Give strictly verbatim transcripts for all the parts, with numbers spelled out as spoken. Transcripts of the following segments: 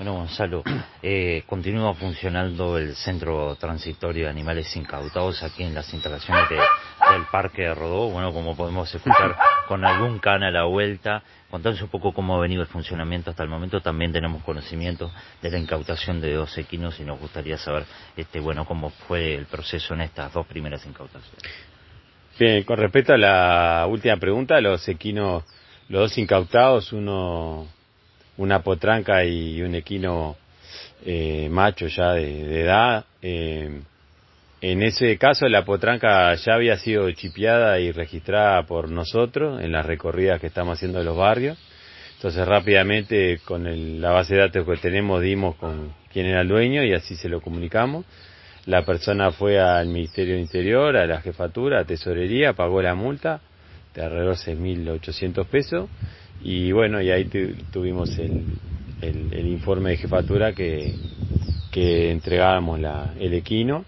Bueno, Gonzalo, eh, continúa funcionando el Centro Transitorio de Animales Incautados aquí en las instalaciones de, del Parque de Rodó. Bueno, como podemos escuchar, con algún can a la vuelta. Contanos un poco cómo ha venido el funcionamiento hasta el momento. También tenemos conocimiento de la incautación de dos equinos y nos gustaría saber, este, bueno, cómo fue el proceso en estas dos primeras incautaciones. Bien, con respecto a la última pregunta, los equinos, los dos incautados, uno, una potranca y un equino eh, macho ya de, de edad, eh, en ese caso la potranca ya había sido chipeada y registrada por nosotros en las recorridas que estamos haciendo de los barrios. Entonces rápidamente con el, la base de datos que tenemos dimos con quién era el dueño y así se lo comunicamos. La persona fue al Ministerio del Interior, a la jefatura, a tesorería, pagó la multa de alrededor de seis mil ochocientos pesos y bueno, y ahí tuvimos el, el, el informe de jefatura que, que entregábamos la, el equino.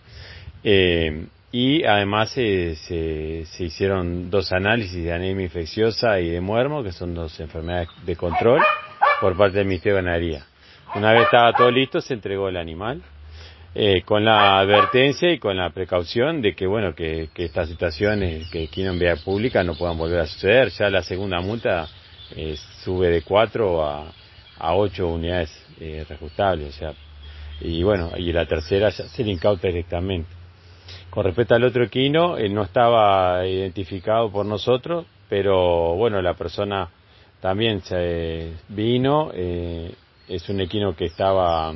Eh, y además eh, se, se hicieron dos análisis de anemia infecciosa y de muermo, que son dos enfermedades de control, por parte del Ministerio de Ganadería. Una vez estaba todo listo, se entregó el animal, eh, con la advertencia y con la precaución de que, bueno, que, que estas situaciones que equino en vía pública no puedan volver a suceder. Ya la segunda multa eh, sube de cuatro a, a ocho unidades eh, reajustables, o sea, y bueno, y la tercera ya se le incauta directamente. Con respecto al otro equino, él no estaba identificado por nosotros, pero bueno, la persona también se vino, eh, es un equino que estaba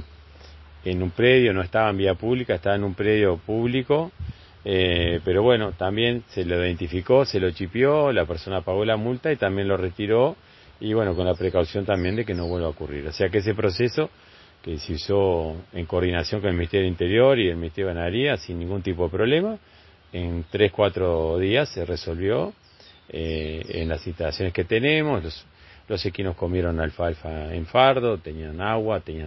en un predio, no estaba en vía pública, estaba en un predio público, eh, pero bueno, también se lo identificó, se lo chipió, la persona pagó la multa y también lo retiró, y bueno, con la precaución también de que no vuelva a ocurrir. O sea que ese proceso que se hizo en coordinación con el Ministerio del Interior y el Ministerio de Ganadería sin ningún tipo de problema, en tres, cuatro días se resolvió eh, en las instalaciones que tenemos. Los, los equinos comieron alfalfa en fardo, tenían agua, tenían